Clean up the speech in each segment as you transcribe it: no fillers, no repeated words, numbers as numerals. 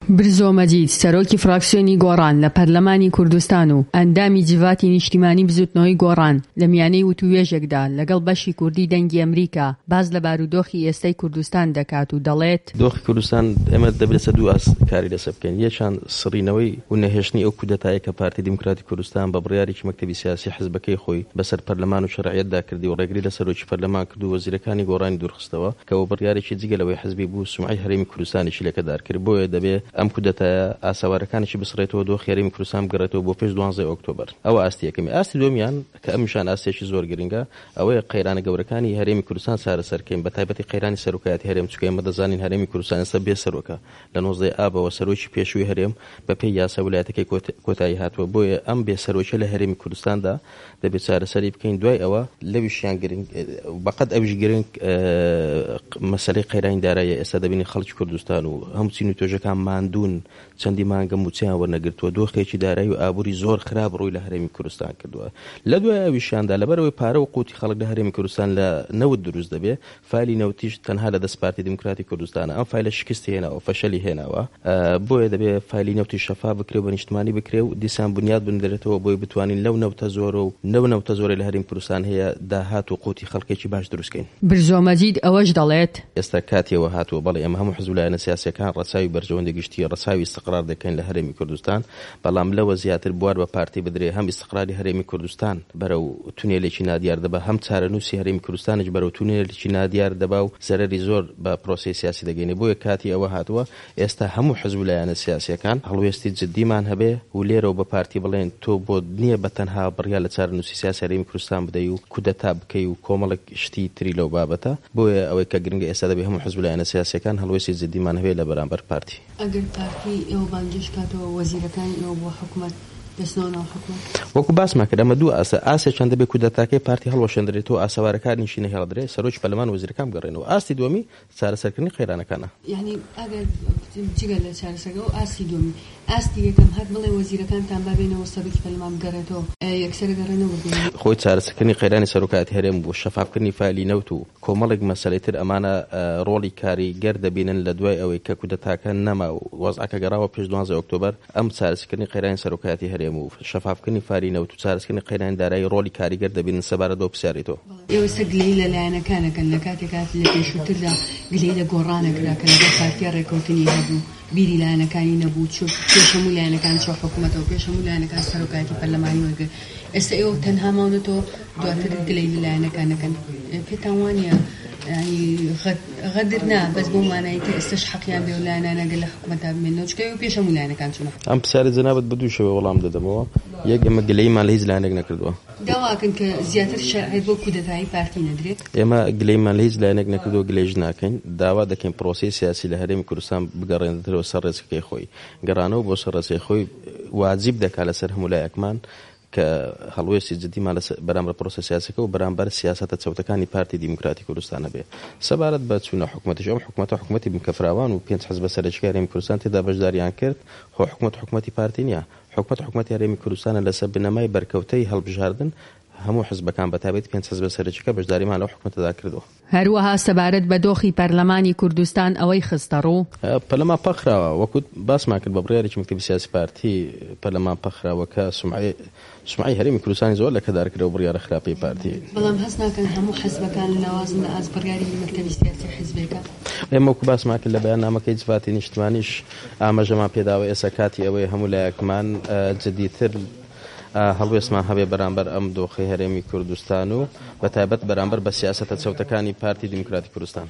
برزۆ مەجید سەرۆکی فراکسیۆنی گۆڕان لە پەرلەمانی کوردستان و ئەندامی جیڤاتی نیشتیمانی بزوتنەوەی گۆڕان لە میانەی وتووێژێکدا لەگەڵ بەشی کوردی دەنگی ئەمریکا باز لە بارودۆخی ئێستای کوردستان دەکات و دەڵێت دۆخی کوردستان ئێمە دەبێت دوو ئاس کاری لەسەر بکەین. یەکیان سڕینەوەی و نەهێشتنی ئەو کودەتایە کە پارتی دیموکراتی کوردستان بە بڕیارێکی مەکتەبی سیاسی حزبەکەی خۆی بەسەر پەرلەمان و شەرعیەتدا کردی و ڕێگری لە سەرۆکی پەرلەمان کرد و وەزیرەکانی گۆڕانی دوورخستەوە کە ئەو بڕیارێکی جگە لەوەی حزبی بوو سومعی هەرێمی کوردستانیشی لەکەدار کرد. بۆیە دەبێت ئەم کودەتایە ئاساوارەکانێکی بسڕێتەوە دۆخی هەرێمی کوردستان بگەڕێتەوە بۆ پێش 12 ئۆکتۆبەر. ئەوە ئاستی یەکەمی. ئاستی دووەمیان کە ئەمیشان ئاستێکی زۆر گرنگە ئەوەیە قەیرانە گەورەکانی هەرێمی کوردستان چارەسەرکەین بە تایبەتی قەیرانی سەرۆکایەتی هەرێم چونکە ئێمە دەزانین هەرێمی کوردستان ئێستا بێ سەرۆکە لە 19 ئابەوە سەرۆکی پێشووی هەرێم بە پێی یاسا ویلایەتەکەی کۆتایی هاتووە. بۆیە ئەم بێ سەرۆکیە لە هەرێمی کوردستاندا دەبێت چارەسەری بکەین. دوای ئەوە لەویشیان گرنگ بەقەت ئەویش گرنگ مەسەلەی قەیرانی دارایی ئێستا دەبینی خەڵکی کوردستان و هەموو چین و تۆژەکان ماندوون چەندی مانگە موچیان وەرنەگرتووە دۆخێکی دارایی و ئابووری زۆر خراپ ڕووی لە هەرێمی کوردستان کردووە. لە دوای ئەویشیاندا لەبەرەوەی پارە و قوتی خەڵک لە هەرێمی کوردستان لە نەوت دروست دەبێت فایلی نەوتیش تەنها لە دەست پارتی دیموکراتی کوردستانە ئەم فایلە شکستی هێناوە فەشەلی هێناوە. بۆیە دەبێت فایلی نەوتی شەفا بکرێ و بە نیشتمانی بکرێ و دیسان بنیاد بنێرێتەوە بۆی بتوانین لەو نەوتە زۆرە و نەوتە زۆرە لە هەرێمی کوردستان هەیە داهات و قوتی خەڵکێکی باش دروستکەین. برزۆ مەجید ئەوەش دەڵێت ئێستا کاتیەوە هاتووە بەڵێ ئەمە هەموو حزب لایەنە سیاسیەکان ڕەچاوی بەرژەوەندە گشتی ڕەچاوی استقرار دەکەین لە هەرێمی کوردستان بەڵام لەوە زیاتر بوار بە پارتی بدرێ هەم استقراری هەرێمی کوردستان بەرەو تونێلێکی نادیار دەبا هەم چارەنووسی هەرێمی کوردستانش بەرەو تونێلێکی نادیار دەبا و زەرەری زۆر بە پرۆسەی سیاسی دەگەینێ. بۆیە کاتی ئەوە هاتووە ئێستا هەموو حزب لایەنە سیاسیەکان هەڵوێستی جددیمان هەبێ و لێرەوە بە پارتی بڵێن تۆ بۆ نییە بە تەنها بڕیار لە چارەنووسی سیاسی هەرێمی کوردستان بدەی و کودەتا بکەی و کۆمەڵێک شتی تری لەو بابەتە. بۆیە ئەوەی کە گرنگە ئێستا دەبێت هەموو حزب لایەنە سیاسیەکان هەڵوێستی جددیمان هەبێ لە بەرامبەر پارتی. ئەگەر پارتی ئێوە بانگیش کاتەوە وەزیرەکانی ئێوە بۆ حکوومەت وەکو باسمان کرد ئەمە دوو ئاسێکیان دەبێت کودەتاکەی پارتی هەڵوەشێندرێتەوە ئاساوارەکانیشی نەهێڵدرێت سەرۆکی پەرلەمان وەزیرەکان بگەڕێنەوە. ئاستی دووەمی چارەسەرکردنی قەیرانەکانە. یعنی ئەگەر جگە لە چارەسەرەوە ئاستی دووەمی ئاستی یەکەم هەر بڵێ وەزیرەکانتان بابێنەوە سەرۆکی پەرلەمان بگەڕێتەوە یەکسەر گەڕێنەوە خۆی چارەسەرکردنی قەیرانی سەرۆکایەتی هەرێم بوو شەفافکردنی فایلی نەوت و کۆمەڵێک مەسەلەی تر ئەمانە ڕۆڵی کاریگەر دەبینن لە دوای ئەوەی کە کودەتاکە نەما و وەزعەکە گەڕاوە پێش 12 ئۆکتۆبەر. ئەم چارەسەرکردنی قەیرانی سەرۆکایەتی هەرێم و شەفافکردنی فایلی نەوت و چارەسەرکردنی قەیرانی دارایی ڕۆڵی کاریگەر دەبینن سەبارەتەوە بپرسیارێتەوە. ئێوە گلەی لە لایەنەکانەکەن لە کاتێکات لە پێشووتردا گلەی لە گۆڕانەکرا کە لەگەڵ پارتیە ڕێکەوتنی هەبوو بیری لایەنەکانی نەبوو پێش هەموو لایەنەکان چۆ حکوومەتەوە پێش هەموو لایەنەکان سەرۆکایەتی پەرلەمانی وەرگرت. ئێستا ئێوە تەنها ماونەتەوە دواتر گلەی لە لایەنەکانەکەن پێتان وانە غەدر نا بەس بۆ مانایی کە ئێستش حەقیان بێ و لایەنانەگە لە حکوومەتدا بمێنەوە چکە ئێوە پێش هەموو لایەنەکان چوونە. ئەم پرسیارە جەنابەت بە دوو شێوە وەڵام دەدەمەوە. یەک ئێمە گلەیمان لە هیچ لایەنێک نەکردووە. داواکەن کە زیاتر شەرعیت بۆ کودەتایی پارتی نەدرێت. ئێمە گلەیمان لە هیچ لایەنێک نەکردووە گلەیش ناکەین. داوا دەکەین پرۆسەی سیاسی لە هەرێمی کوردستان بگەڕێنێتەوە سەر ڕێچکەی خۆی. گەڕانەوە بۆ سەر ڕێچکەی خۆی واجب دەکات لەسەر هەموو لایەکمان کە هەڵوێستی جددیمان بەرامبەر پرۆسە سیاسەکە و بەرامبەر سیاسەتە چەوتەکانی پارتی دیموکراتی کوردستانە بێ. سەبارەت بە چوونە حکوومەتیش ئەم حکوومەتی بنکەفراوان و 5 حزب سەرۆکی هەرێمی کوردستان تێدا بەشداریان کرد. خۆ حکوومەتی پارتی نییە. حکوومەتی هەرێمی کوردستانە لەسەر بنەمای بەرکەوتەی هەڵبژاردن هەموو حزبەکان بەتابەتی 5 حزب سەرۆکیەکە بەشداریمان لەو حکوومەتەدا کردووە. هەروەها سەبارەت بە دۆخی پەرلەمانی کوردستان ئەوەی خستە ڕوو پەرلەمان پەخراوە وەکو باسمان کرد بە بڕیارێکی مەکتەبی سیاسی پارتی پەرلەمان پەخراوە کە سومعی هەرێمی کوردستانی زۆر لەکەدارکرێەوە بڕیارە خراپەی پارتی. بەڵام هەست ناکەن هەموو حزبەکان لە ناوازن ئاز بڕیاری مەکتەبی سیاسی حزبێکە. ئێمە وەکو باسمان کرد لە بەیاننامەکەی جیڤاتی نیشتمانیش ئاماژەمان پێداوە ئێستا کاتی ئەوەی هەموو لایەکمان جدیتر هەڵوێستمان هەبێ بەرامبەر ئەم دۆخی هەرێمی کوردستان و بەتایبەت بەرامبەر بە سیاسەتە چەوتەکانی پارتی دیموکراتی کوردستان.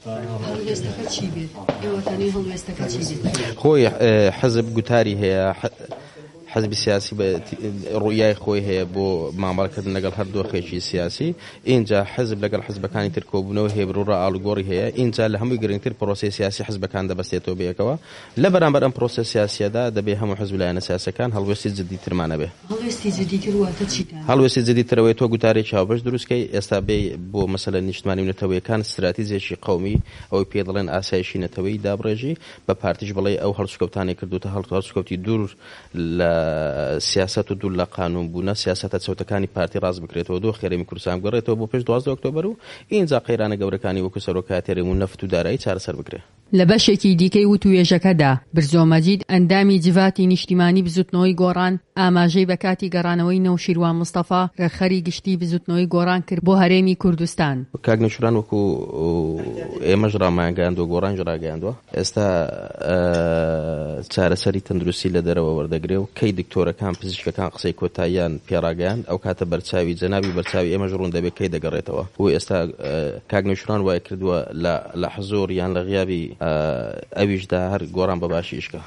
خۆی حزب گوتاری هەیە حزبی سیاسی بە ڕوویای خۆی هەیە بۆ مامەڵەکردن لەگەڵ هەر دۆخێکی سیاسی. اینجا حزب لەگەڵ حزبەکانی تر کۆبوونەوە هەیە بڕوڕە ئاڵوگۆڕی هەیە. اینجا لە هەمووی گرنگتر پرۆسەی سیاسی حزبەکان دەبەستێتەوە بەیەکەوە. لە بەرامبەر ئەم پرۆسە سیاسیەدا دەبێت هەموو حزب لایەنە سیاسەکان هەڵوێستی جددیترمانە بێ. هەڵوێستی جددیترەوەی تۆ گوتارێکی هاوبەش دروستکەی ئێستا بێ بۆ مەسەلە نیشتمانی و نەتەوەیەکان استراتیژیەکی قەومی ئەوەی پێ دەڵێن ئاسایشی نەتەوەی دابڕێژی بە پارتیش بڵێ ئەو هەڵسوکەوتانی کردوتە هەڵسوکەوتی دوور لە سیاست و دوور لە قانون بوونە سیاسەتە چەوتەکانی پارتی ڕاست بکرێتەوە دۆخی هەرێمی کوردستان بگەڕێتەوە بۆ پێش 12 ئۆکتۆبەر و ئینجا قەیرانە گەورەکانی وەکو سەرۆکایەتی هەرێم و نەفت و دارایی چارەسەر بکرێت. لە بەشێکی دیکەی وتوێژەکەدا برزۆمەجید ئەندامی جڤاتی نیشتیمانی بزوتنەوەی گۆڕان ئاماژەی بە کاتی گەڕانەوەی نەوشیروان مستەفا ڕێخەری گشتی بزوتنەوەی گۆڕان کرد بۆ هەرێمی کوردستان. کاک نەوشیروان وەکو ئێمەش ڕامایانگەاندووە گۆڕانش ڕاگەاندووە ئێستا چارەسەری تەندروستی لە دەرەوە وەردەگرێ و کەی دکتۆرەکان پزیشکەکان قسەی کۆتاییان پێڕاگەیان ئەو کاتە بەرچاوی جەنابی بەرچاوی ئێمەش ڕوون دەبێت کەی دەگەڕێتەوە و ئێستا کاک نەوشیروان وای کردووە لە حزۆر یان لە غیابی ئەویشدا هەر گۆڕان بە باشی یشکە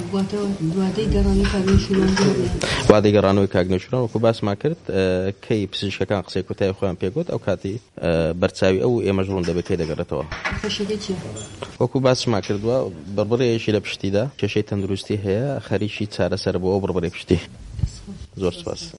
وادەی گەڕانەوەی کاک نەوشیروان وەکو باسمان کرد کەی پزیشکەکان قسەی کۆتایی خۆیان پێگوت ئەو کاتی بەرچاوی ئەو ئێمەش ڕوون دەبێت کەی دەگەڕێتەوە وەکو باسمان کردووە بڕبڕێشی لە پشتیدا کێشەی تەندروستی هەیە خەریکی چارەسەر بۆ ئەو بڕبڕێ پشتی. زۆر سپاس.